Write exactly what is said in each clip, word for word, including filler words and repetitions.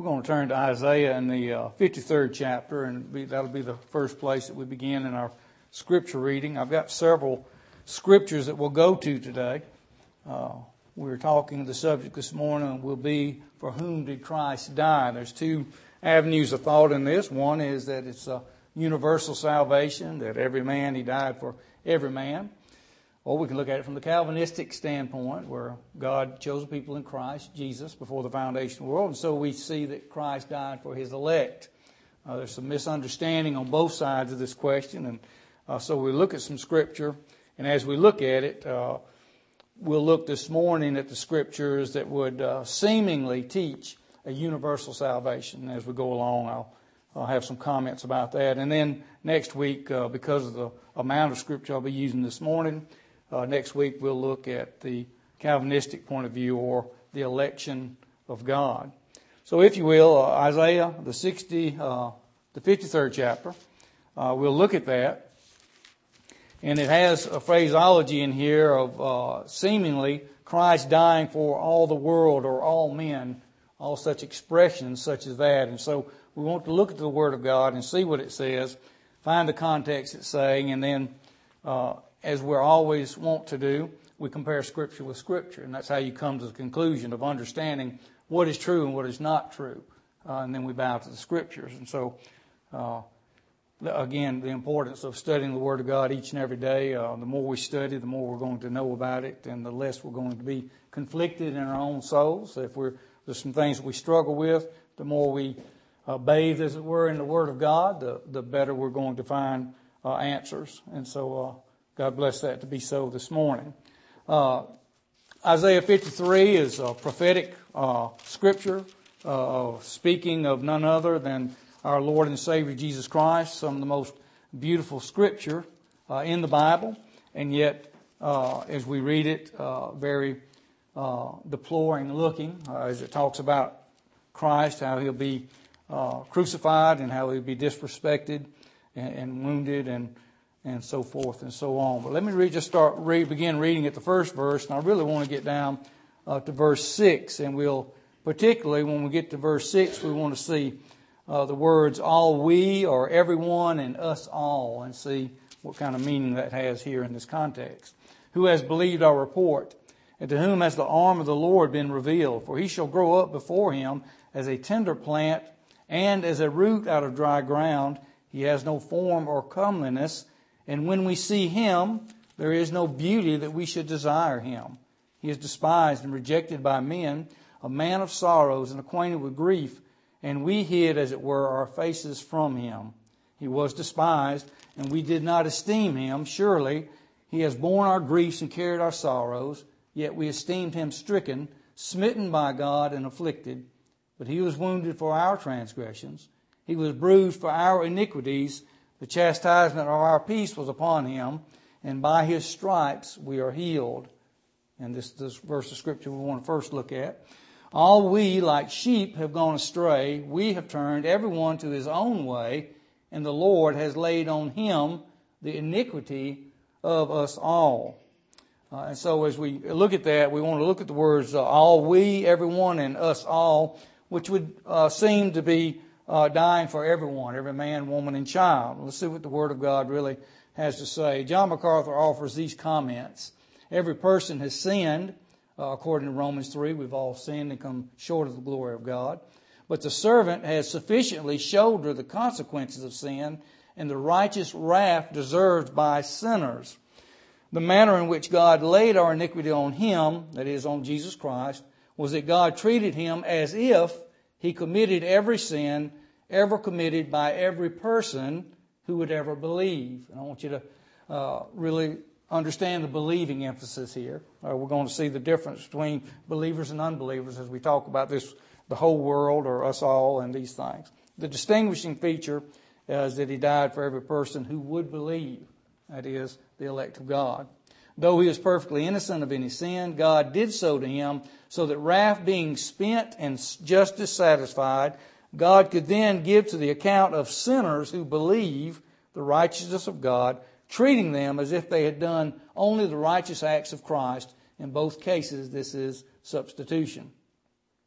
We're going to turn to Isaiah in the uh, fifty-third chapter, and be, that'll be the first place that we begin in our scripture reading. I've got several scriptures that we'll go to today. Uh, we were talking, the subject this morning will be, for whom did Christ die? There's two avenues of thought in this. One is that it's a universal salvation, that every man, he died for every man. Or we can look at it from the Calvinistic standpoint, where God chose people in Christ Jesus before the foundation of the world, and so we see that Christ died for His elect. Uh, there's some misunderstanding on both sides of this question, and uh, so we look at some Scripture, and as we look at it, uh, we'll look this morning at the Scriptures that would uh, seemingly teach a universal salvation. As we go along, I'll, I'll have some comments about that, and then next week, uh, because of the amount of Scripture I'll be using this morning, Uh, next week we'll look at the Calvinistic point of view, or the election of God. So if you will, uh, Isaiah, the sixty, uh, the fifty-third chapter, uh, we'll look at that. And it has a phraseology in here of uh, seemingly Christ dying for all the world or all men, all such expressions such as that. And so we want to look at the Word of God and see what it says, find the context it's saying, and then uh, as we always want to do, we compare Scripture with Scripture. And that's how you come to the conclusion of understanding what is true and what is not true. Uh, and then we bow to the Scriptures. And so, uh, again, the importance of studying the Word of God each and every day. Uh, the more we study, the more we're going to know about it, and the less we're going to be conflicted in our own souls. If we're, there's some things that we struggle with, the more we uh, bathe, as it were, in the Word of God, the, the better we're going to find uh, answers. And so, uh, God bless that to be so this morning. Uh, Isaiah fifty-three is a prophetic uh, scripture uh, speaking of none other than our Lord and Savior Jesus Christ, some of the most beautiful scripture uh, in the Bible, and yet uh, as we read it, uh, very uh, deploring looking, uh, as it talks about Christ, how He'll be uh, crucified and how He'll be disrespected and, and wounded and and so forth and so on. But let me read, just start read, begin reading at the first verse, and I really want to get down uh, to verse six, and we'll, particularly when we get to verse six, we want to see uh, the words all we, or everyone, and us all, and see what kind of meaning that has here in this context. Who has believed our report, and to whom has the arm of the Lord been revealed? For he shall grow up before him as a tender plant, and as a root out of dry ground. He has no form or comeliness, and when we see Him, there is no beauty that we should desire Him. He is despised and rejected by men, a man of sorrows and acquainted with grief, and we hid, as it were, our faces from Him. He was despised, and we did not esteem Him. Surely He has borne our griefs and carried our sorrows, yet we esteemed Him stricken, smitten by God, and afflicted. But He was wounded for our transgressions. He was bruised for our iniquities. The chastisement of our peace was upon Him, and by His stripes we are healed. And this, this verse of Scripture we want to first look at. All we, like sheep, have gone astray. We have turned everyone to his own way, and the Lord has laid on Him the iniquity of us all. Uh, and so as we look at that, we want to look at the words, uh, all we, everyone, and us all, which would uh, seem to be Uh, dying for everyone, every man, woman, and child. Let's see what the Word of God really has to say. John MacArthur offers these comments. Every person has sinned, uh, according to Romans three. We've all sinned and come short of the glory of God. But the servant has sufficiently shouldered the consequences of sin and the righteous wrath deserved by sinners. The manner in which God laid our iniquity on Him, that is, on Jesus Christ, was that God treated Him as if He committed every sin ever committed by every person who would ever believe. And I want you to uh, really understand the believing emphasis here. Uh, we're going to see the difference between believers and unbelievers as we talk about this, the whole world or us all and these things. The distinguishing feature is that He died for every person who would believe, that is, the elect of God. Though He was perfectly innocent of any sin, God did so to Him, so that wrath being spent and justice satisfied, God could then give to the account of sinners who believe the righteousness of God, treating them as if they had done only the righteous acts of Christ. In both cases, this is substitution.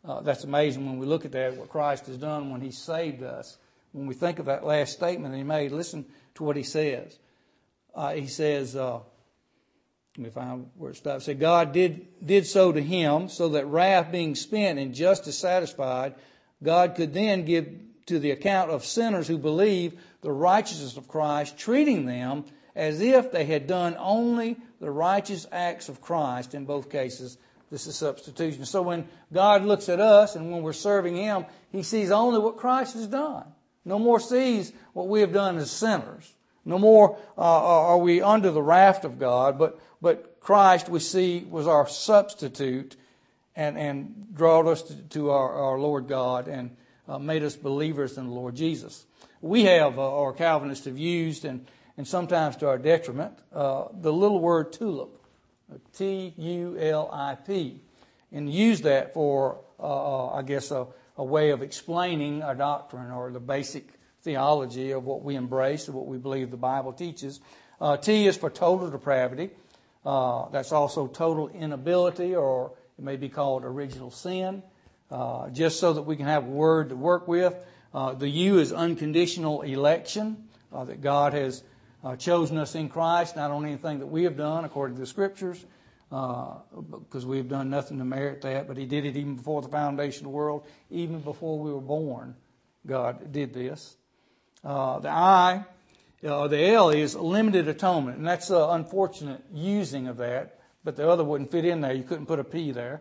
uh, that's amazing when we look at that, what Christ has done when He saved us. When we think of that last statement that He made, listen to what He says. Uh, he says, uh, let me find where it stops. Say, God did, did so to Him, so that wrath being spent and justice satisfied, God could then give to the account of sinners who believe the righteousness of Christ, treating them as if they had done only the righteous acts of Christ. In both cases, this is substitution. So when God looks at us and when we're serving Him, He sees only what Christ has done. No more sees what we have done as sinners. No more uh, are we under the wrath of God, but but Christ we see was our substitute and, and drawed us to, to our, our Lord God and uh, made us believers in the Lord Jesus. We have, uh, or Calvinists have used, and, and sometimes to our detriment, uh, the little word tulip, T U L I P, and use that for, uh, I guess, a, a way of explaining our doctrine or the basic theology of what we embrace and what we believe the Bible teaches. Uh, T is for total depravity. Uh, that's also total inability, or it may be called original sin, uh, just so that we can have a word to work with. Uh, the U is unconditional election, uh, that God has uh, chosen us in Christ, not on anything that we have done according to the Scriptures, uh, because we have done nothing to merit that, but He did it even before the foundation of the world, even before we were born. God did this. Uh, the I, uh, the L is limited atonement, and that's uh, unfortunate using of that, but the other wouldn't fit in there. You couldn't put a P there.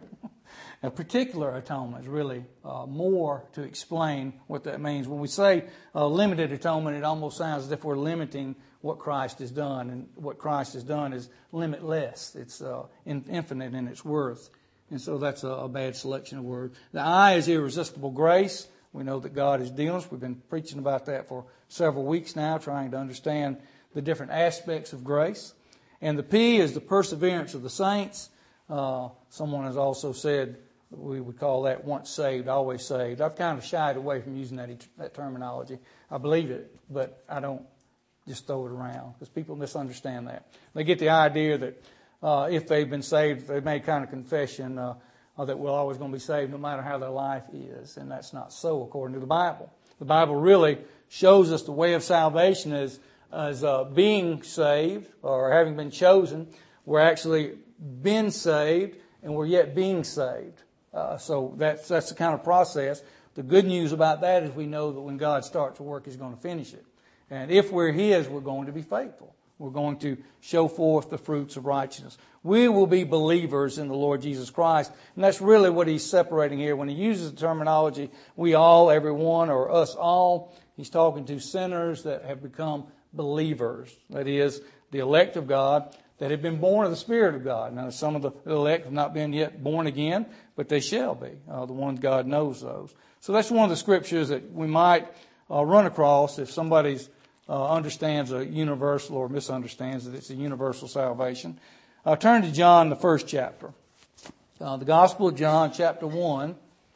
A particular atonement is really uh, more to explain what that means. When we say uh, limited atonement, it almost sounds as if we're limiting what Christ has done, and what Christ has done is limitless. It's uh, in, infinite in its worth, and so that's a, a bad selection of words. The I is irresistible grace. We know that God is dealing with us. We've been preaching about that for several weeks now, trying to understand the different aspects of grace. And the P is the perseverance of the saints. Uh, someone has also said we would call that once saved, always saved. I've kind of shied away from using that, that terminology. I believe it, but I don't just throw it around because people misunderstand that. They get the idea that uh, if they've been saved, they made kind of confession uh, uh, that we're always going to be saved no matter how their life is. And that's not so according to the Bible. The Bible really shows us the way of salvation as, as uh, being saved or having been chosen. We're actually been saved and we're yet being saved. Uh, so that's, that's the kind of process. The good news about that is we know that when God starts to work, He's going to finish it. And if we're His, we're going to be faithful. We're going to show forth the fruits of righteousness. We will be believers in the Lord Jesus Christ. And that's really what He's separating here. When He uses the terminology, we all, everyone, or us all, He's talking to sinners that have become believers. That is, the elect of God that have been born of the Spirit of God. Now, some of the elect have not been yet born again, but they shall be. Uh, the ones God knows those. So that's one of the scriptures that we might uh, run across if somebody's uh, understands a universal or misunderstands that it's a universal salvation. Uh, turn to John, the first chapter. Uh, the Gospel of John, chapter one.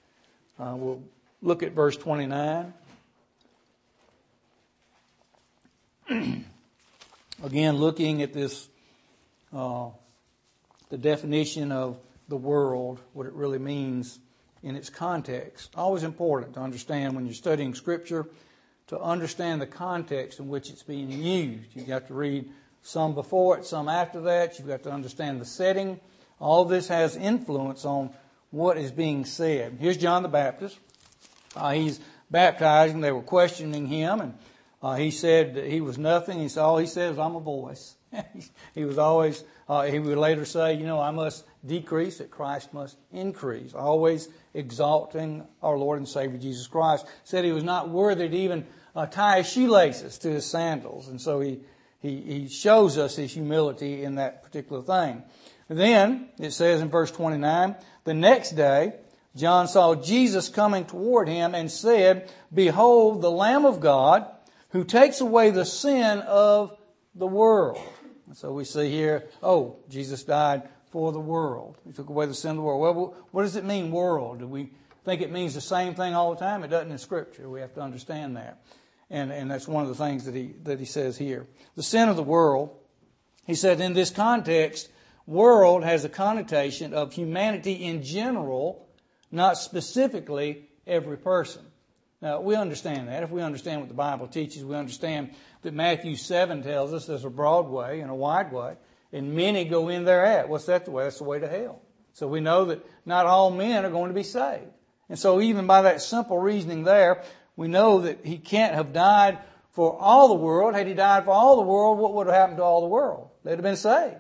Uh, we'll look at verse twenty-nine. Again, looking at this, uh, the definition of the world, what it really means in its context. Always important to understand when you're studying Scripture, to understand the context in which it's being used. You've got to read some before it, some after that. You've got to understand the setting. All this has influence on what is being said. Here's John the Baptist. Uh, he's baptizing. They were questioning him, and uh, he said that he was nothing. He said, all he said was, I'm a voice. He was always, uh, he would later say, you know, I must decrease, that Christ must increase. Always exalting our Lord and Savior Jesus Christ. Said he was not worthy to even uh, tie his shoelaces to his sandals. And so he, he, he shows us his humility in that particular thing. Then, it says in verse twenty-nine, the next day, John saw Jesus coming toward him and said, behold, the Lamb of God, who takes away the sin of the world. And so we see here, oh, Jesus died for the world. He took away the sin of the world. Well, what does it mean, world? Do we think it means the same thing all the time? It doesn't in Scripture. We have to understand that. And, and that's one of the things that he, that he says here. The sin of the world, he said in this context, world has a connotation of humanity in general, not specifically every person. Now, we understand that. If we understand what the Bible teaches, we understand that Matthew seven tells us there's a broad way and a wide way, and many go in thereat. What's that the way? That's the way to hell. So we know that not all men are going to be saved. And so even by that simple reasoning there, we know that he can't have died for all the world. Had he died for all the world, what would have happened to all the world? They'd have been saved.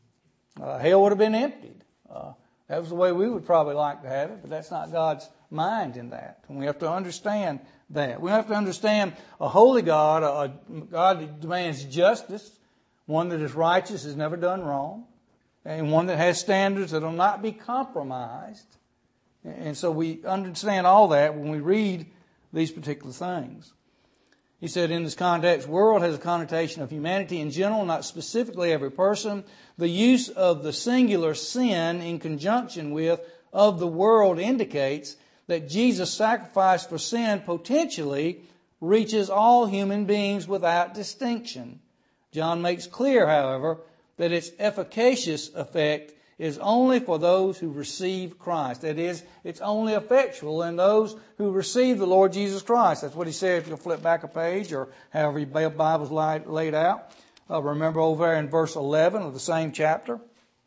Uh, hell would have been emptied. Uh, that was the way we would probably like to have it, but that's not God's mind in that. And we have to understand that. We have to understand a holy God, a God that demands justice, one that is righteous, has never done wrong, and one that has standards that will not be compromised. And so we understand all that when we read these particular things. He said in this context, world has a connotation of humanity in general, not specifically every person. The use of the singular sin in conjunction with of the world indicates that Jesus' sacrifice for sin potentially reaches all human beings without distinction. John makes clear, however, that its efficacious effect is only for those who receive Christ. That is, it's only effectual in those who receive the Lord Jesus Christ. That's what he said if you'll flip back a page or however your Bible's laid out. Uh, remember over there in verse eleven of the same chapter.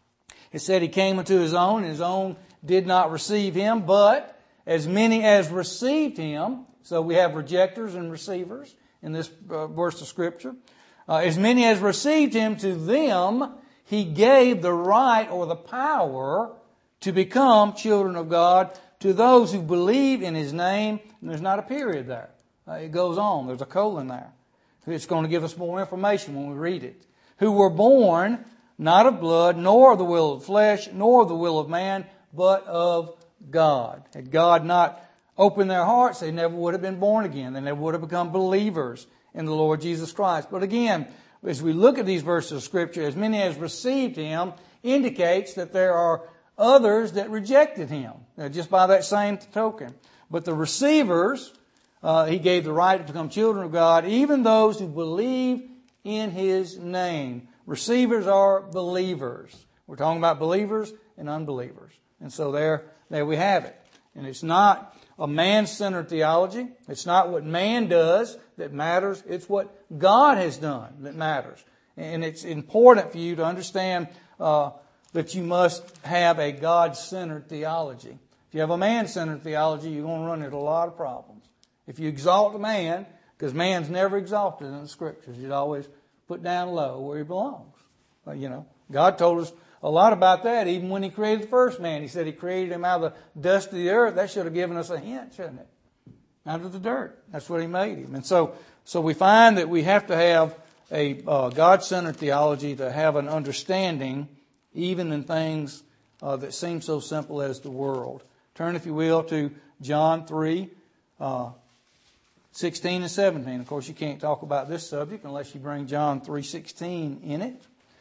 It said he came unto his own, and his own did not receive him, but as many as received him, so we have rejectors and receivers in this uh, verse of Scripture, uh, as many as received him, to them he gave the right or the power to become children of God, to those who believe in his name. And there's not a period there. Uh, it goes on. There's a colon there. It's going to give us more information when we read it. Who were born not of blood, nor of the will of flesh, nor of the will of man, but of God. Had God not opened their hearts, they never would have been born again. They never would have become believers in the Lord Jesus Christ. But again, as we look at these verses of Scripture, as many as received him indicates that there are others that rejected him, just by that same token. But the receivers, uh, he gave the right to become children of God, even those who believe in his name. Receivers are believers. We're talking about believers and unbelievers. And so there, there we have it. And it's not a man-centered theology. It's not what man does that matters. It's what God has done that matters. And it's important for you to understand uh, that you must have a God-centered theology. If you have a man-centered theology, you're going to run into a lot of problems. If you exalt a man, because man's never exalted in the Scriptures, he's always put down low where he belongs. Well, you know, God told us a lot about that even when he created the first man. He said he created him out of the dust of the earth. That should have given us a hint, shouldn't it? Out of the dirt. That's what he made him. And so, so we find that we have to have a uh, God-centered theology to have an understanding even in things uh, that seem so simple as the world. Turn, if you will, to John three, uh, sixteen and seventeen. Of course, you can't talk about this subject unless you bring John three sixteen in it.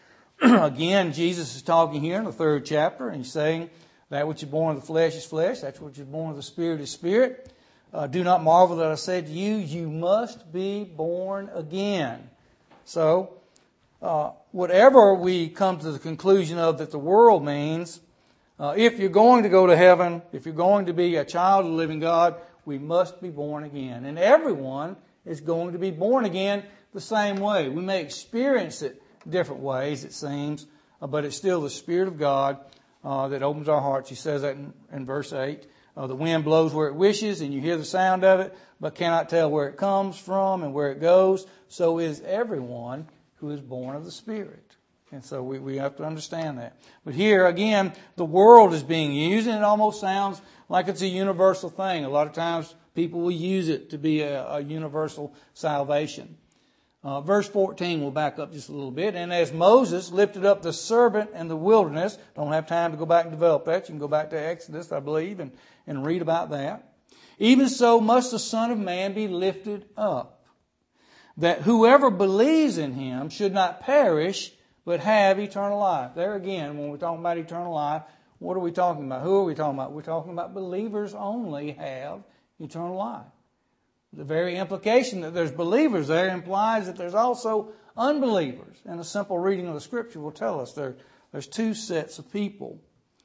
Again, Jesus is talking here in the third chapter, and he's saying, that which is born of the flesh is flesh, that which is born of the Spirit is spirit. Uh, do not marvel that I said to you, you must be born again. So, uh, whatever we come to the conclusion of that the world means, uh, if you're going to go to heaven, if you're going to be a child of the living God, we must be born again. And everyone is going to be born again the same way. We may experience it different ways, it seems, uh, but it's still the Spirit of God uh, that opens our hearts. He says that in, in verse eight. Uh, the wind blows where it wishes, and you hear the sound of it, but cannot tell where it comes from and where it goes. So is everyone who is born of the Spirit. And so we, we have to understand that. But here, again, the world is being used, and it almost sounds like it's a universal thing. A lot of times people will use it to be a, a universal salvation. Uh, verse fourteen, we'll back up just a little bit. And as Moses lifted up the serpent in the wilderness, don't have time to go back and develop that. You can go back to Exodus, I believe, and, and read about that. Even so must the Son of Man be lifted up, that whoever believes in him should not perish, but have eternal life. There again, when we're talking about eternal life, what are we talking about? Who are we talking about? We're talking about believers only have eternal life. The very implication that there's believers there implies that there's also unbelievers. And a simple reading of the Scripture will tell us there, there's two sets of people.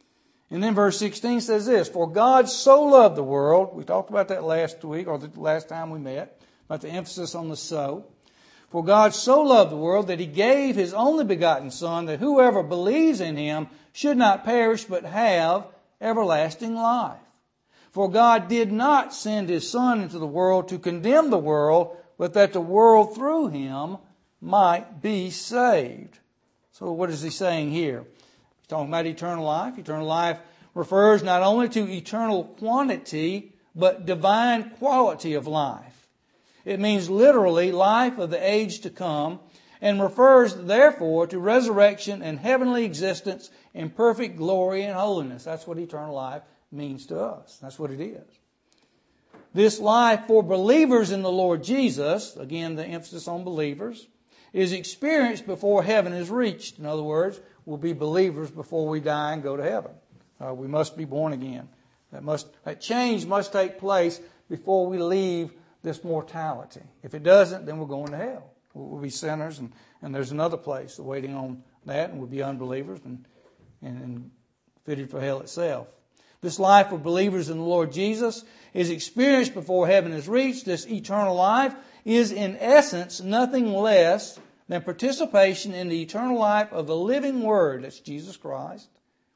And then verse sixteen says this, for God so loved the world. We talked about that last week, or the last time we met, about the emphasis on the so. For God so loved the world that He gave His only begotten Son, that whoever believes in Him should not perish but have everlasting life. For God did not send His Son into the world to condemn the world, but that the world through Him might be saved. So what is He saying here? He's talking about eternal life. Eternal life refers not only to eternal quantity, but divine quality of life. It means literally life of the age to come, and refers therefore to resurrection and heavenly existence in perfect glory and holiness. That's what eternal life means to us. That's what it is. This life for believers in the Lord Jesus, again the emphasis on believers, is experienced before heaven is reached. In other words, we'll be believers before we die and go to heaven. Uh, we must be born again. That must that change must take place before we leave this mortality. If it doesn't, then we're going to hell. We'll be sinners, and, and there's another place waiting on that, and we'll be unbelievers and, and, and fitted for hell itself. This life of believers in the Lord Jesus is experienced before heaven is reached. This eternal life is in essence nothing less than participation in the eternal life of the living Word, that's Jesus Christ.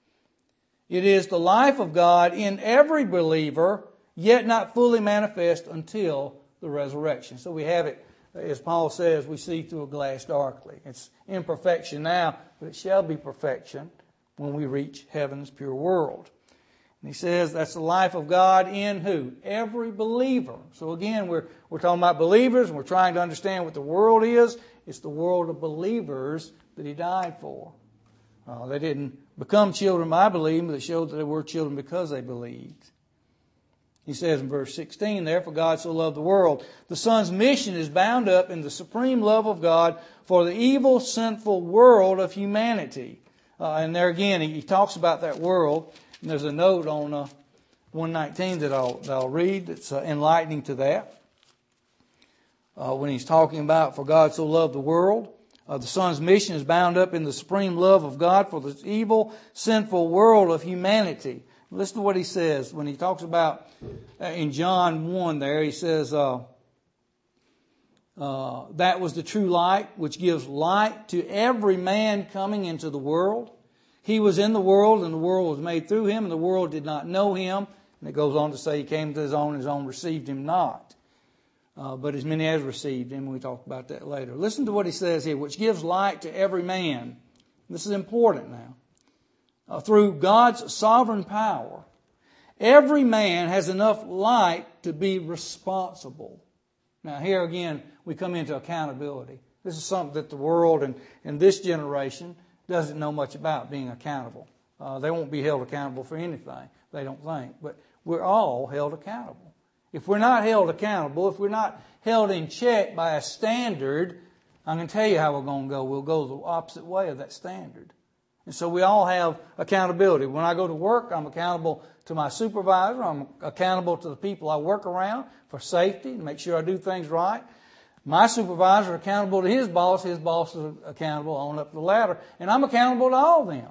It is the life of God in every believer, yet not fully manifest until the resurrection. So we have it, as Paul says, we see through a glass darkly. It's imperfection now, but it shall be perfection when we reach heaven's pure world. And he says that's the life of God in who? Every believer. So again, we're, we're talking about believers, and we're trying to understand what the world is. It's the world of believers that He died for. Uh, they didn't become children by believing, but it showed that they were children because they believed. He says in verse sixteen there, for God so loved the world. The Son's mission is bound up in the supreme love of God for the evil, sinful world of humanity. Uh, and there again, he, he talks about that world. And there's a note on uh, one nineteen that I'll, that I'll read that's uh, enlightening to that. Uh, when he's talking about, for God so loved the world. Uh, the Son's mission is bound up in the supreme love of God for the evil, sinful world of humanity. Listen to what he says when he talks about, uh, in John one there, he says, uh, uh, that was the true light, which gives light to every man coming into the world. He was in the world, and the world was made through Him, and the world did not know Him. And it goes on to say He came to His own, and His own received Him not. Uh, but as many as received Him, we talk about that later. Listen to what he says here, which gives light to every man. This is important now. Uh, through God's sovereign power, every man has enough light to be responsible. Now here again, we come into accountability. This is something that the world and, and this generation doesn't know much about, being accountable. Uh, they won't be held accountable for anything, they don't think. But we're all held accountable. If we're not held accountable, if we're not held in check by a standard, I'm going to tell you how we're going to go. We'll go the opposite way of that standard. And so we all have accountability. When I go to work, I'm accountable to my supervisor. I'm accountable to the people I work around for safety and make sure I do things right. My supervisor is accountable to his boss. His boss is accountable on up the ladder. And I'm accountable to all of them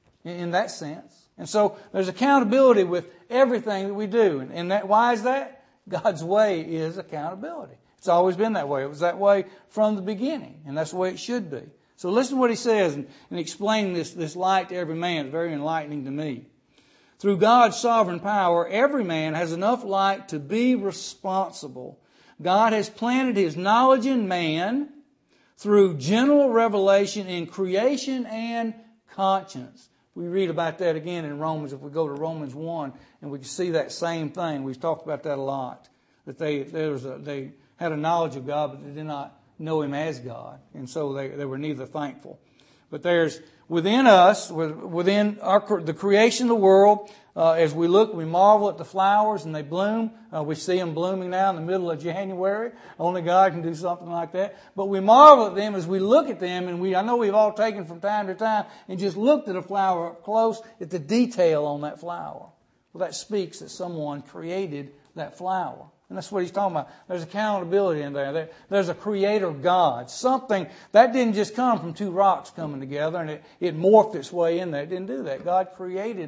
in that sense. And so there's accountability with everything that we do. And that, why is that? God's way is accountability. It's always been that way. It was that way from the beginning. And that's the way it should be. So listen to what he says in, in explaining this, this light to every man. It's very enlightening to me. Through God's sovereign power, every man has enough light to be responsible. God has planted His knowledge in man through general revelation in creation and conscience. We read about that again in Romans. If we go to Romans one, and we can see that same thing. We've talked about that a lot. That they there was a, they had a knowledge of God, but they did not know Him as God, and so they they were neither thankful. But there's within us, within our the creation of the world, uh, as we look, we marvel at the flowers and they bloom. Uh, we see them blooming now in the middle of January. Only God can do something like that. But we marvel at them as we look at them, and we I know we've all taken from time to time and just looked at a flower up close at the detail on that flower. Well, that speaks that someone created that flower. And that's what he's talking about. There's accountability in there. there. There's a creator God. Something that didn't just come from two rocks coming together and it, it morphed its way in there. It didn't do that. God created that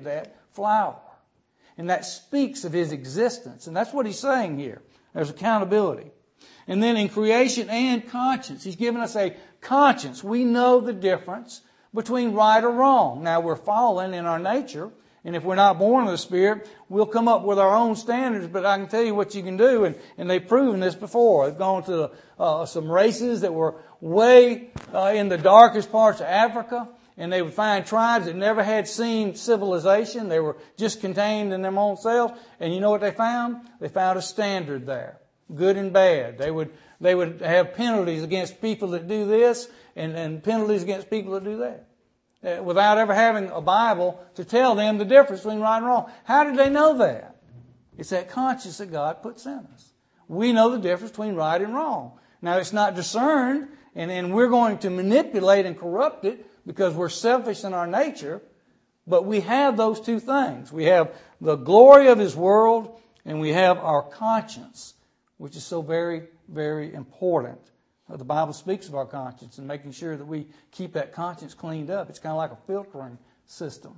flower. And that speaks of His existence. And that's what He's saying here. There's accountability. And then in creation and conscience, He's given us a conscience. We know the difference between right or wrong. Now, we're fallen in our nature. And if we're not born of the Spirit, we'll come up with our own standards. But I can tell you what you can do. And, and they've proven this before. They've gone to uh, some races that were way uh, in the darkest parts of Africa. And they would find tribes that never had seen civilization. They were just contained in their own selves. And you know what they found? They found a standard there. Good and bad. They would they would have penalties against people that do this and, and penalties against people that do that. Uh, without ever having a Bible to tell them the difference between right and wrong. How did they know that? It's that conscience that God puts in us. We know the difference between right and wrong. Now, it's not discerned, and, and we're going to manipulate and corrupt it because we're selfish in our nature, but we have those two things. We have the glory of His world, and we have our conscience, which is so very, very important. The Bible speaks of our conscience and making sure that we keep that conscience cleaned up. It's kind of like a filtering system.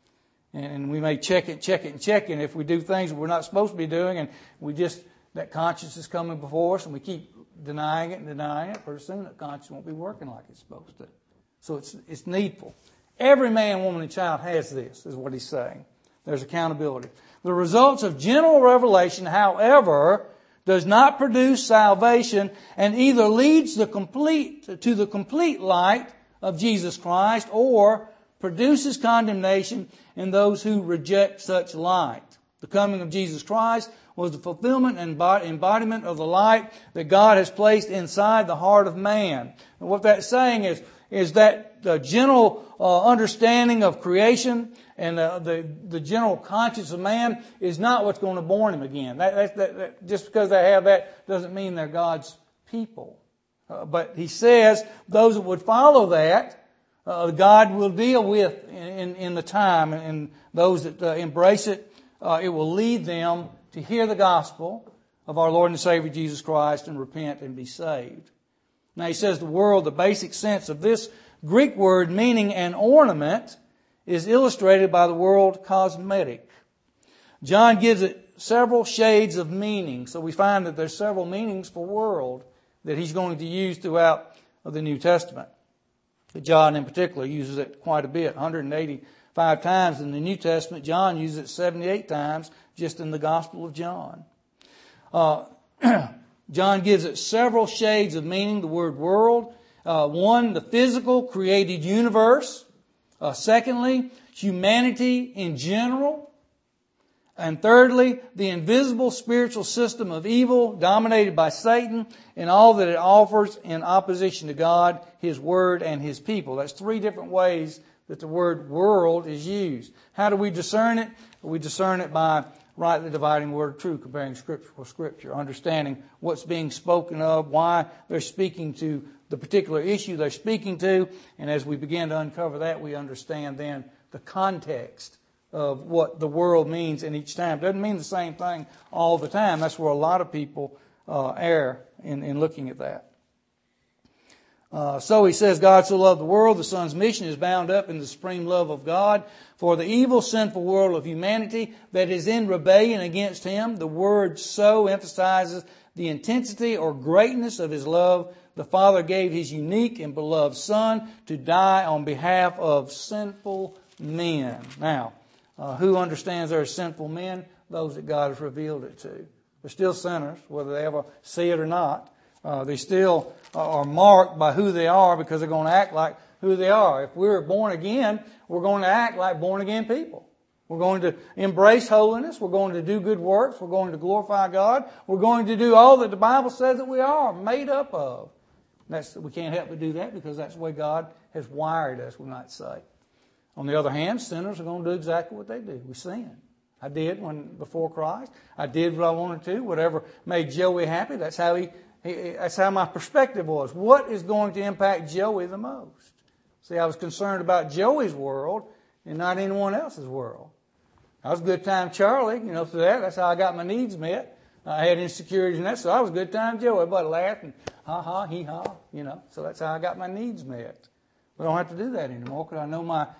And we may check it, check it, and check it. And if we do things we're not supposed to be doing, and we just, that conscience is coming before us, and we keep denying it and denying it, pretty soon that conscience won't be working like it's supposed to. So it's it's needful. Every man, woman, and child has this, is what he's saying. There's accountability. The results of general revelation, however, does not produce salvation and either leads the complete to the complete light of Jesus Christ or produces condemnation in those who reject such light. The coming of Jesus Christ was the fulfillment and embodiment of the light that God has placed inside the heart of man. And what that's saying is, is that the general uh, understanding of creation and uh, the the general conscience of man is not what's going to born him again. That, that, that, that, just because they have that doesn't mean they're God's people. Uh, but he says those that would follow that, uh, God will deal with in, in, in the time. And those that uh, embrace it, uh, it will lead them to hear the gospel of our Lord and Savior Jesus Christ and repent and be saved. Now he says the world, the basic sense of this Greek word meaning an ornament, is illustrated by the word cosmetic. John gives it several shades of meaning. So we find that there's several meanings for world that he's going to use throughout the New Testament. John in particular uses it quite a bit, one hundred eighty-five times in the New Testament. John uses it seventy-eight times just in the Gospel of John. Uh, John gives it several shades of meaning, the word world. Uh, one, the physical created universe. Uh, secondly, humanity in general. And thirdly, the invisible spiritual system of evil dominated by Satan and all that it offers in opposition to God, His Word, and His people. That's three different ways that the word world is used. How do we discern it? We discern it by rightly dividing the word of truth, comparing Scripture with Scripture, understanding what's being spoken of, why they're speaking to the particular issue they're speaking to. And as we begin to uncover that, we understand then the context of what the world means in each time. It doesn't mean the same thing all the time. That's where a lot of people uh, err in, in looking at that. Uh, so he says, God so loved the world, the Son's mission is bound up in the supreme love of God. For the evil, sinful world of humanity that is in rebellion against Him, the word so emphasizes the intensity or greatness of His love. The Father gave His unique and beloved Son to die on behalf of sinful men. Now, uh, who understands there are sinful men? Those that God has revealed it to. They're still sinners, whether they ever see it or not. Uh, they still are marked by who they are because they're going to act like who they are. If we're born again, we're going to act like born again people. We're going to embrace holiness. We're going to do good works. We're going to glorify God. We're going to do all that the Bible says that we are made up of. That's, we can't help but do that because that's the way God has wired us, we might say. On the other hand, sinners are going to do exactly what they do. We sin. I did when before Christ. I did what I wanted to. Whatever made Joey happy, that's how he, he that's how my perspective was. What is going to impact Joey the most? See, I was concerned about Joey's world and not anyone else's world. I was a good time Charlie, you know, through that. That's how I got my needs met. I had insecurities and that, so I was a good time Joey. Everybody laughed and ha ha, hee ha, you know. So that's how I got my needs met. We don't have to do that anymore because I know my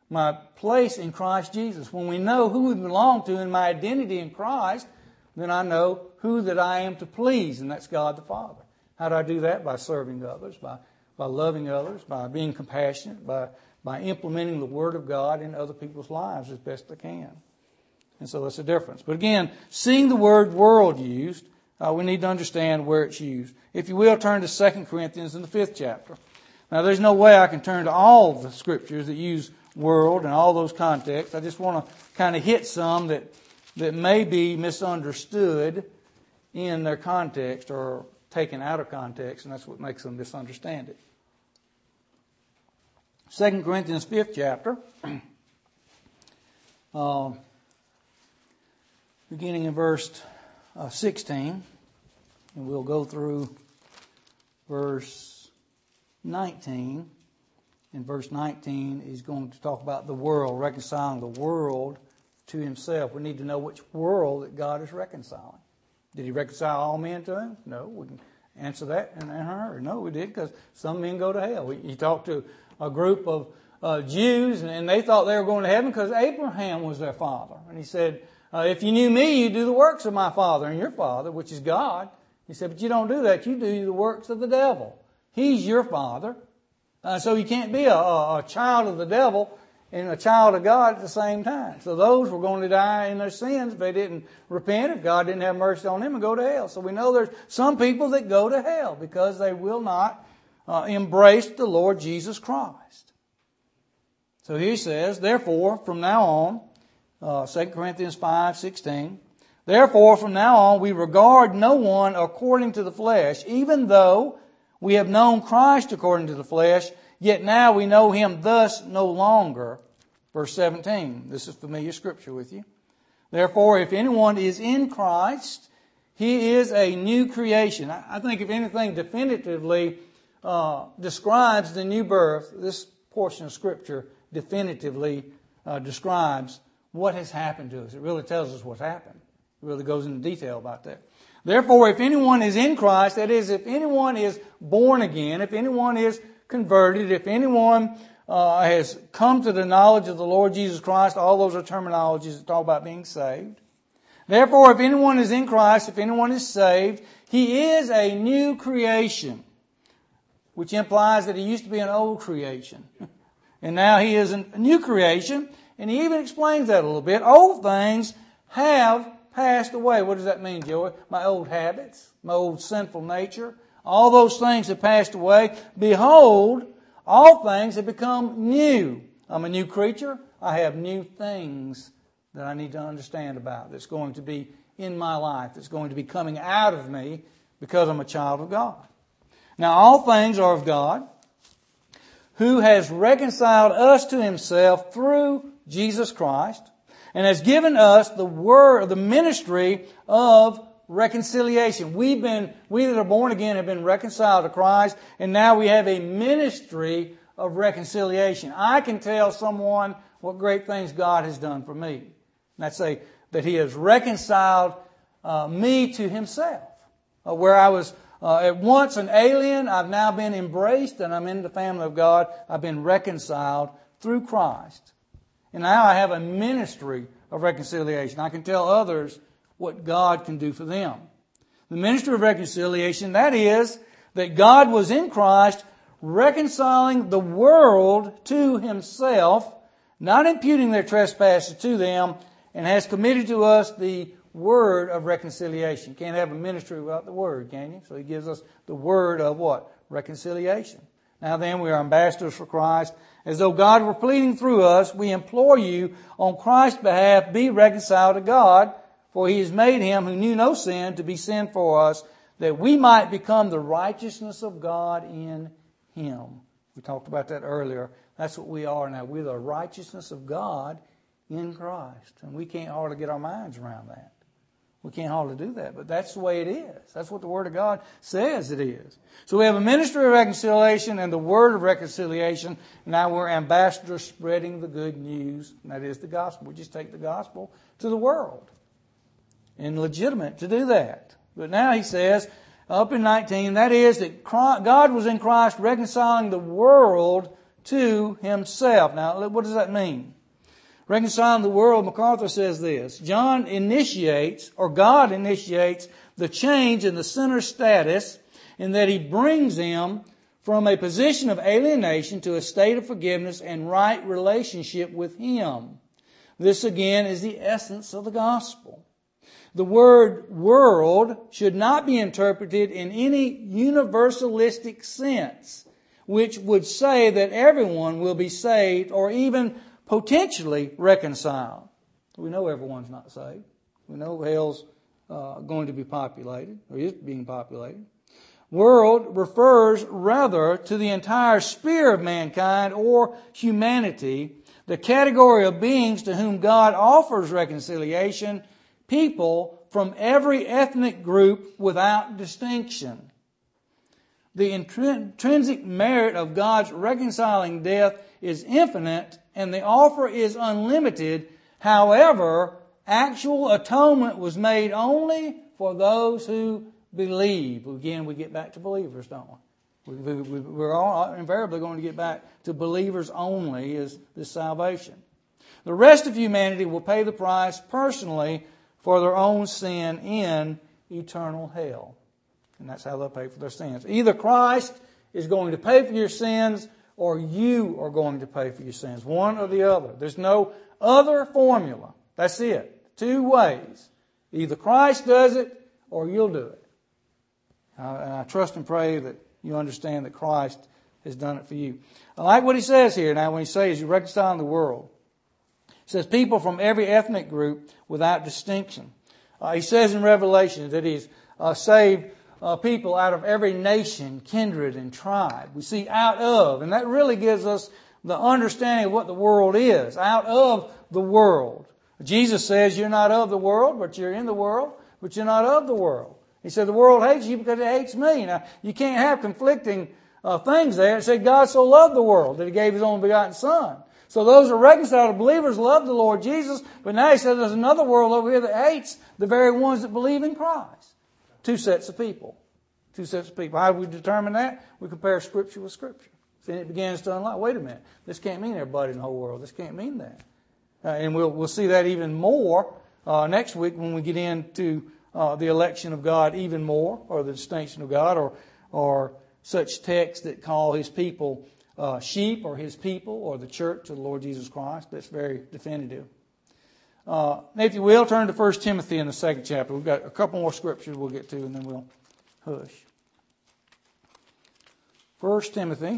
my place in Christ Jesus. When we know who we belong to and my identity in Christ, then I know who that I am to please, and that's God the Father. How do I do that? By serving others, by, by loving others, by being compassionate, by, by implementing the Word of God in other people's lives as best I can. And so that's the difference. But again, seeing the word world used, uh, we need to understand where it's used. If you will, turn to Second Corinthians in the fifth chapter. Now, there's no way I can turn to all the scriptures that use world and all those contexts. I just want to kind of hit some that, that may be misunderstood in their context or taken out of context, and that's what makes them misunderstand it. Second Corinthians fifth chapter, uh, beginning in verse uh, sixteen, and we'll go through verse nineteen. In verse nineteen, he's going to talk about the world, reconciling the world to himself. We need to know which world that God is reconciling. Did he reconcile all men to him? No, we can answer that in a hurry. No, we did, because some men go to hell. He talked to a group of uh, Jews, and they thought they were going to heaven because Abraham was their father. And he said, uh, if you knew me, you'd do the works of my father and your father, which is God. He said, but you don't do that. You do the works of the devil. He's your father. Uh, so you can't be a, a, a child of the devil and a child of God at the same time. So those were going to die in their sins if they didn't repent, if God didn't have mercy on them, and go to hell. So we know there's some people that go to hell because they will not uh, embrace the Lord Jesus Christ. So he says, therefore, from now on, uh, Second Corinthians five sixteen, therefore, from now on, we regard no one according to the flesh, even though we have known Christ according to the flesh, yet now we know him thus no longer. Verse seventeen, this is familiar scripture with you. Therefore, if anyone is in Christ, he is a new creation. I think if anything definitively uh, describes the new birth, this portion of scripture definitively uh, describes what has happened to us. It really tells us what's happened. It really goes into detail about that. Therefore, if anyone is in Christ, that is, if anyone is born again, if anyone is converted, if anyone uh, has come to the knowledge of the Lord Jesus Christ, all those are terminologies that talk about being saved. Therefore, if anyone is in Christ, if anyone is saved, he is a new creation, which implies that he used to be an old creation. And now he is a new creation, and he even explains that a little bit. Old things have passed away. What does that mean, Joey? My old habits, my old sinful nature, all those things have passed away. Behold, all things have become new. I'm a new creature. I have new things that I need to understand about that's going to be in my life, that's going to be coming out of me because I'm a child of God. Now, all things are of God, who has reconciled us to himself through Jesus Christ, and has given us the word, the ministry of reconciliation. We've been, we that are born again have been reconciled to Christ, and now we have a ministry of reconciliation. I can tell someone what great things God has done for me. And that's a, that he has reconciled uh, me to himself. Uh, where I was uh, at once an alien, I've now been embraced, and I'm in the family of God. I've been reconciled through Christ. And now I have a ministry of reconciliation. I can tell others what God can do for them. The ministry of reconciliation, that is, that God was in Christ reconciling the world to himself, not imputing their trespasses to them, and has committed to us the word of reconciliation. You can't have a ministry without the word, can you? So he gives us the word of what? Reconciliation. Now then, we are ambassadors for Christ. As though God were pleading through us, we implore you on Christ's behalf, be reconciled to God, for he has made him who knew no sin to be sin for us, that we might become the righteousness of God in him. We talked about that earlier. That's what we are now. We're the righteousness of God in Christ. And we can't hardly get our minds around that. We can't hardly do that, but that's the way it is. That's what the Word of God says it is. So we have a ministry of reconciliation and the word of reconciliation. Now we're ambassadors spreading the good news, and that is the gospel. We just take the gospel to the world. And legitimate to do that. But now he says, up in nineteen, that is that God was in Christ reconciling the world to himself. Now, what does that mean? Reconciling the world, MacArthur says this: John initiates, or God initiates, the change in the sinner's status in that he brings him from a position of alienation to a state of forgiveness and right relationship with him. This again is the essence of the gospel. The word world should not be interpreted in any universalistic sense, which would say that everyone will be saved or even potentially reconciled. We know everyone's not saved. We know hell's uh, going to be populated, or is being populated. World refers rather to the entire sphere of mankind or humanity, the category of beings to whom God offers reconciliation, people from every ethnic group without distinction. The intrinsic merit of God's reconciling death is infinite and the offer is unlimited. However, actual atonement was made only for those who believe. Again, we get back to believers, don't we? we, we we're all invariably going to get back to believers only is this salvation. The rest of humanity will pay the price personally for their own sin in eternal hell. And that's how they'll pay for their sins. Either Christ is going to pay for your sins or you are going to pay for your sins. One or the other. There's no other formula. That's it. Two ways. Either Christ does it or you'll do it. Uh, and I trust and pray that you understand that Christ has done it for you. I like what he says here now when he says you're reconciling the world. He says people from every ethnic group without distinction. Uh, he says in Revelation that he's uh, saved uh, people out of every nation, kindred, and tribe. We see out of, and that really gives us the understanding of what the world is. Out of the world. Jesus says you're not of the world, but you're in the world, but you're not of the world. He said the world hates you because it hates me. Now, you can't have conflicting uh, things there. It said God so loved the world that He gave His only begotten Son. So those who are reconciled believers love the Lord Jesus, but now He said there's another world over here that hates the very ones that believe in Christ. Two sets of people. Two sets of people. How do we determine that? We compare Scripture with Scripture. Then it begins to unlock. Wait a minute. This can't mean everybody in the whole world. This can't mean that. Uh, and we'll we'll see that even more uh, next week when we get into uh, the election of God even more, or the distinction of God, or or such texts that call His people uh, sheep, or His people, or the church of the Lord Jesus Christ. That's very definitive. Uh, if you will, turn to First Timothy in the second chapter. We've got a couple more scriptures we'll get to, and then we'll hush. First Timothy.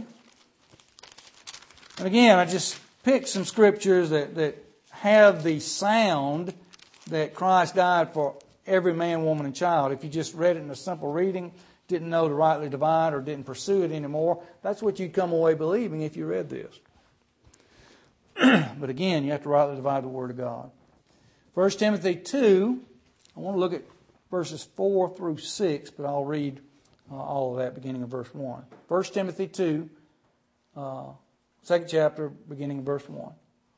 And again, I just picked some scriptures that, that have the sound that Christ died for every man, woman, and child. If you just read it in a simple reading, didn't know to rightly divide, or didn't pursue it anymore, that's what you'd come away believing if you read this. But again, you have to rightly divide the Word of God. First Timothy two, I want to look at verses four through six, but I'll read uh, all of that beginning of verse one. First Timothy two, uh, second chapter, beginning of verse one.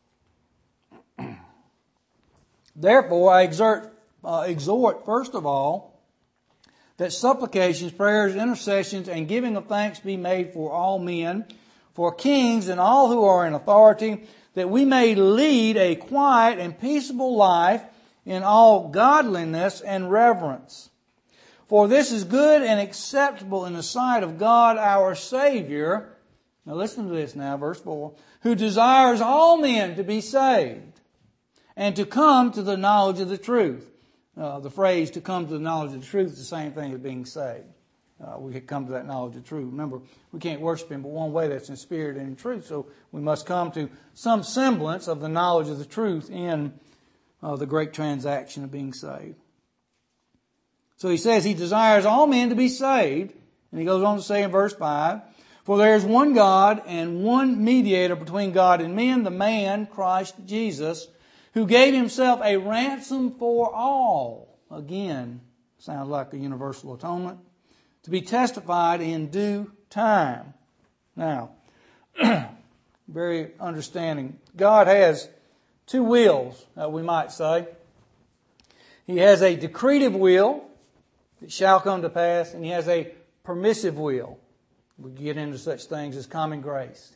Therefore, I exhort, uh, exhort, first of all, that supplications, prayers, intercessions, and giving of thanks be made for all men, for kings and all who are in authority, that we may lead a quiet and peaceable life in all godliness and reverence. For this is good and acceptable in the sight of God our Savior. Now listen to this now, verse four. Who desires all men to be saved and to come to the knowledge of the truth. Uh, the phrase to come to the knowledge of the truth is the same thing as being saved. Uh, we could come to that knowledge of truth. Remember, we can't worship Him but one way, that's in spirit and in truth. So we must come to some semblance of the knowledge of the truth in uh, the great transaction of being saved. So he says he desires all men to be saved. And he goes on to say in verse five, for there is one God and one mediator between God and men, the man, Christ Jesus, who gave Himself a ransom for all. Again, sounds like a universal atonement. To be testified in due time. Now, very understanding. God has two wills, uh, we might say. He has a decretive will that shall come to pass, and He has a permissive will. We get into such things as common grace. He's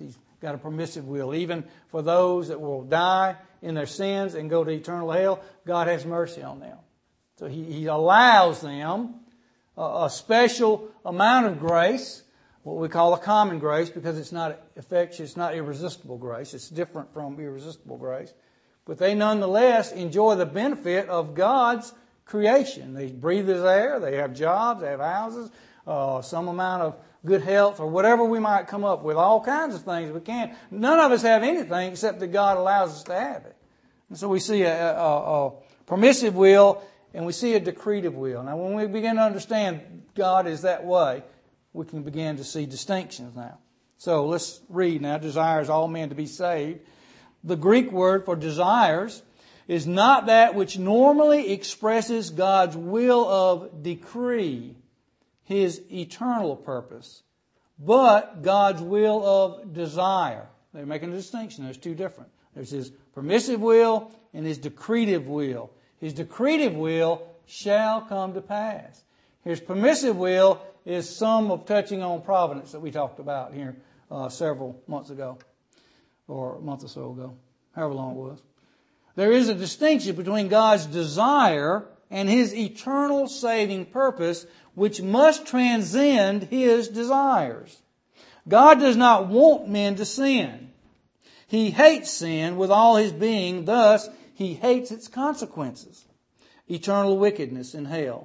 got a permissive will. Even for those that will die in their sins and go to eternal hell, God has mercy on them. So He, he allows them a, a special amount of grace, what we call a common grace, because it's not effectual, it's not irresistible grace. It's different from irresistible grace. But they nonetheless enjoy the benefit of God's creation. They breathe His air, they have jobs, they have houses, uh, some amount of good health, or whatever we might come up with, all kinds of things we can. None of us have anything except that God allows us to have it. And so we see a, a, a permissive will and we see a decretive will. Now when we begin to understand God is that way, we can begin to see distinctions now. So let's read now. Desires all men to be saved. The Greek word for desires is not that which normally expresses God's will of decree, His eternal purpose, but God's will of desire. They're making a distinction. There's two different. There's His permissive will and His decretive will. His decretive will shall come to pass. His permissive will is some of touching on providence that we talked about here uh, several months ago, or a month or so ago, however long it was. There is a distinction between God's desire and His eternal saving purpose, which must transcend His desires. God does not want men to sin. He hates sin with all His being, thus He hates its consequences, eternal wickedness in hell.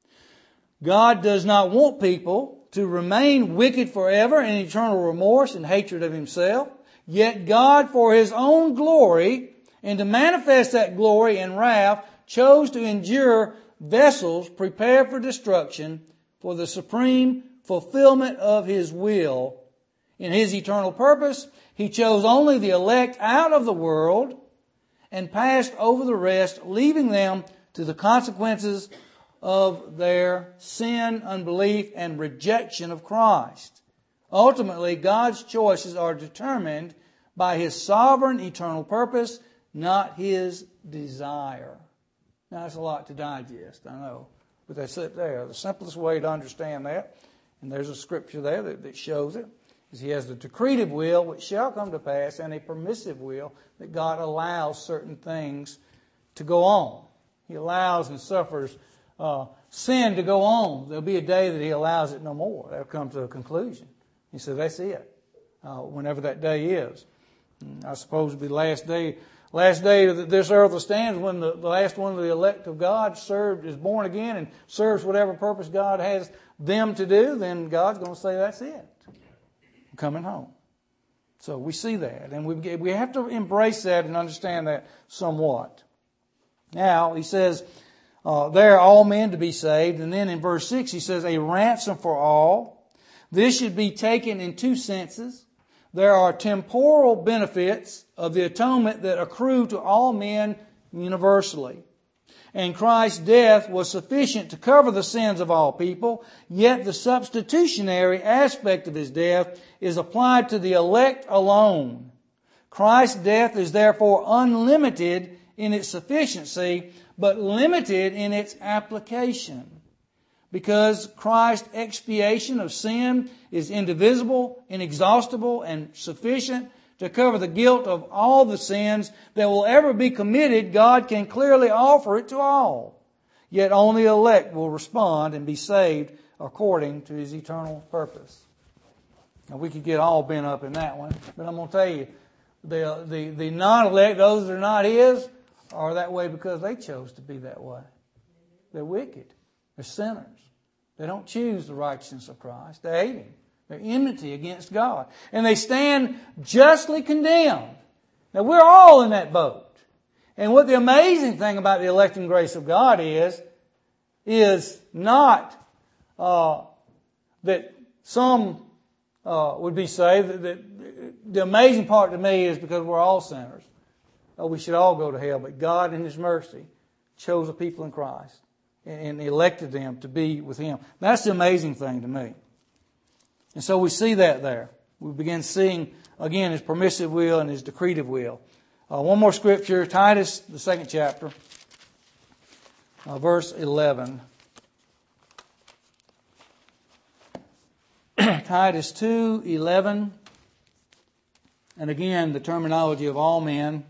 God does not want people to remain wicked forever in eternal remorse and hatred of Himself. Yet God, for His own glory, and to manifest that glory in wrath, chose to endure vessels prepared for destruction for the supreme fulfillment of His will. In His eternal purpose, He chose only the elect out of the world and passed over the rest, leaving them to the consequences of their sin, unbelief, and rejection of Christ. Ultimately, God's choices are determined by His sovereign eternal purpose, not His desire. Now, that's a lot to digest, I know. But that's it there. The simplest way to understand that, and there's a scripture there that, that shows it, is He has the decretive will which shall come to pass and a permissive will that God allows certain things to go on. He allows and suffers uh, sin to go on. There'll be a day that He allows it no more. That'll come to a conclusion. He said, that's it, uh, whenever that day is. And I suppose it'll be the last day, last day that this earth will stand when the, the last one of the elect of God served, is born again and serves whatever purpose God has them to do. Then God's going to say, that's it. I'm coming home. So we see that, and we we have to embrace that and understand that somewhat. Now, He says, uh, there all men to be saved. And then in verse six, He says, a ransom for all. This should be taken in two senses. There are temporal benefits of the atonement that accrue to all men universally. And Christ's death was sufficient to cover the sins of all people, yet the substitutionary aspect of His death is applied to the elect alone. Christ's death is therefore unlimited in its sufficiency, but limited in its application. Because Christ's expiation of sin is indivisible, inexhaustible, and sufficient to cover the guilt of all the sins that will ever be committed, God can clearly offer it to all. Yet only the elect will respond and be saved according to His eternal purpose. Now we could get all bent up in that one, but I'm going to tell you, the, the, the non-elect, those that are not His, are that way because they chose to be that way. They're wicked. They're sinners. They don't choose the righteousness of Christ. They hate Him. They're enmity against God. And they stand justly condemned. Now we're all in that boat. And what the amazing thing about the electing grace of God is, is not uh, that some uh, would be saved. That, that, the amazing part to me is because we're all sinners. Oh, we should all go to hell. But God in His mercy chose a people in Christ and elected them to be with Him. That's the amazing thing to me. And so we see that there. We begin seeing, again, His permissive will and His decretive will. Uh, one more scripture, Titus, the second chapter, uh, verse eleven. Titus two eleven. And again, the terminology of all men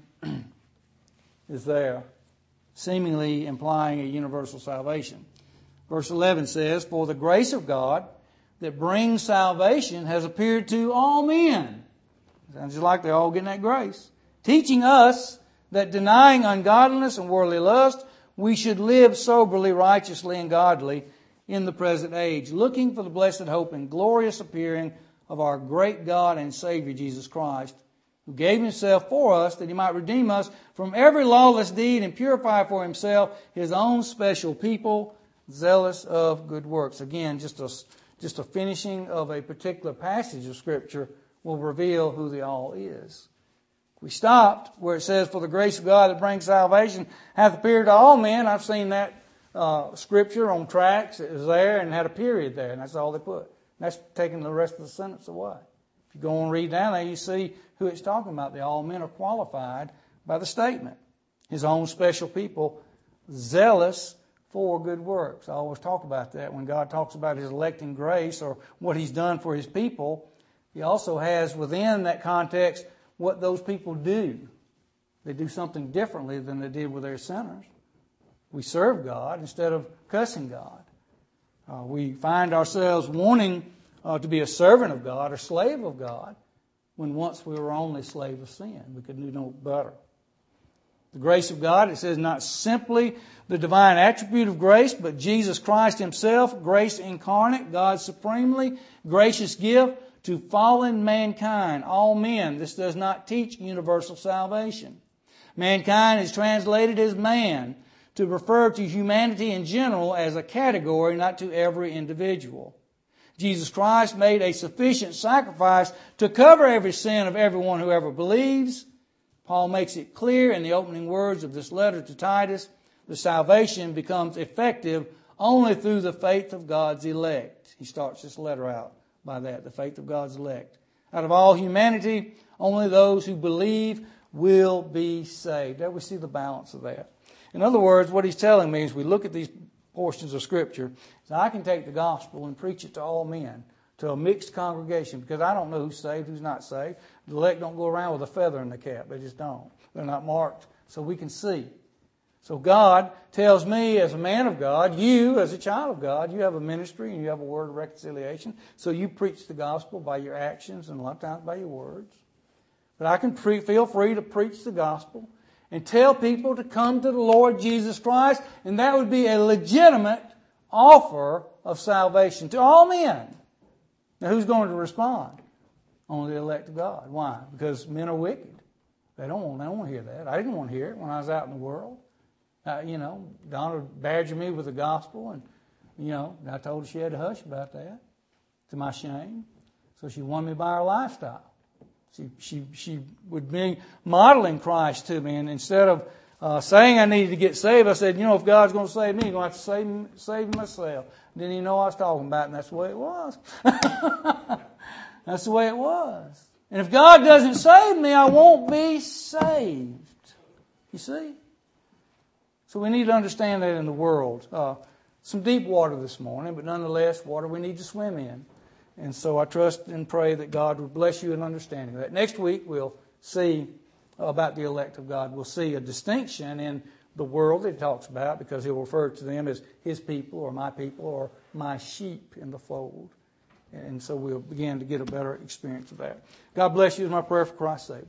is there, seemingly implying a universal salvation. Verse eleven says, "For the grace of God that brings salvation has appeared to all men." Sounds just like they're all getting that grace. "Teaching us that denying ungodliness and worldly lust, we should live soberly, righteously, and godly in the present age, looking for the blessed hope and glorious appearing of our great God and Savior Jesus Christ, who gave Himself for us that He might redeem us from every lawless deed and purify for Himself His own special people, zealous of good works." Again, just a, just a finishing of a particular passage of Scripture will reveal who the all is. We stopped where it says, "For the grace of God that brings salvation hath appeared to all men." I've seen that uh, Scripture on tracts. It was there and had a period there, and that's all they put. And that's taking the rest of the sentence away. If you go and read down there, you see who it's talking about. The all men are qualified by the statement. His own special people, zealous for good works. I always talk about that when God talks about His electing grace or what He's done for His people. He also has within that context what those people do. They do something differently than they did with their sinners. We serve God instead of cussing God. Uh, we find ourselves wanting uh, to be a servant of God or slave of God when once we were only slave of sin. We could do no better. The grace of God, it says, not simply the divine attribute of grace, but Jesus Christ Himself, grace incarnate, God's supremely gracious gift to fallen mankind, all men. This does not teach universal salvation. Mankind is translated as man to refer to humanity in general as a category, not to every individual. Jesus Christ made a sufficient sacrifice to cover every sin of everyone who ever believes. Paul makes it clear in the opening words of this letter to Titus, the salvation becomes effective only through the faith of God's elect. He starts this letter out by that, the faith of God's elect. Out of all humanity, only those who believe will be saved. There we see the balance of that. In other words, what he's telling me as we look at these portions of Scripture is I can take the gospel and preach it to all men, to a mixed congregation, because I don't know who's saved, who's not saved. The elect don't go around with a feather in the cap. They just don't. They're not marked, so we can see. So God tells me as a man of God, you as a child of God, you have a ministry and you have a word of reconciliation. So you preach the gospel by your actions and a lot of times by your words. But I can pre- feel free to preach the gospel and tell people to come to the Lord Jesus Christ, and that would be a legitimate offer of salvation to all men. Now who's going to respond? Only the elect of God. Why? Because men are wicked. They don't want, they don't want to hear that. I didn't want to hear it when I was out in the world. Uh, you know, Donna badgered me with the gospel, and, you know, I told her she had to hush about that, to my shame. So she won me by her lifestyle. She she she would be modeling Christ to me, and instead of uh, saying I needed to get saved, I said, you know, if God's going to save me, He's going to have to save, save myself. Didn't even know what I was talking about, and that's the way it was. That's the way it was. And if God doesn't save me, I won't be saved. You see? So we need to understand that in the world. Uh, some deep water this morning, but nonetheless, water we need to swim in. And so I trust and pray that God will bless you in understanding that. Next week, we'll see about the elect of God. We'll see a distinction in the world that He talks about, because He'll refer to them as His people or my people or my sheep in the fold. And so we'll begin to get a better experience of that. God bless you is my prayer for Christ's sake.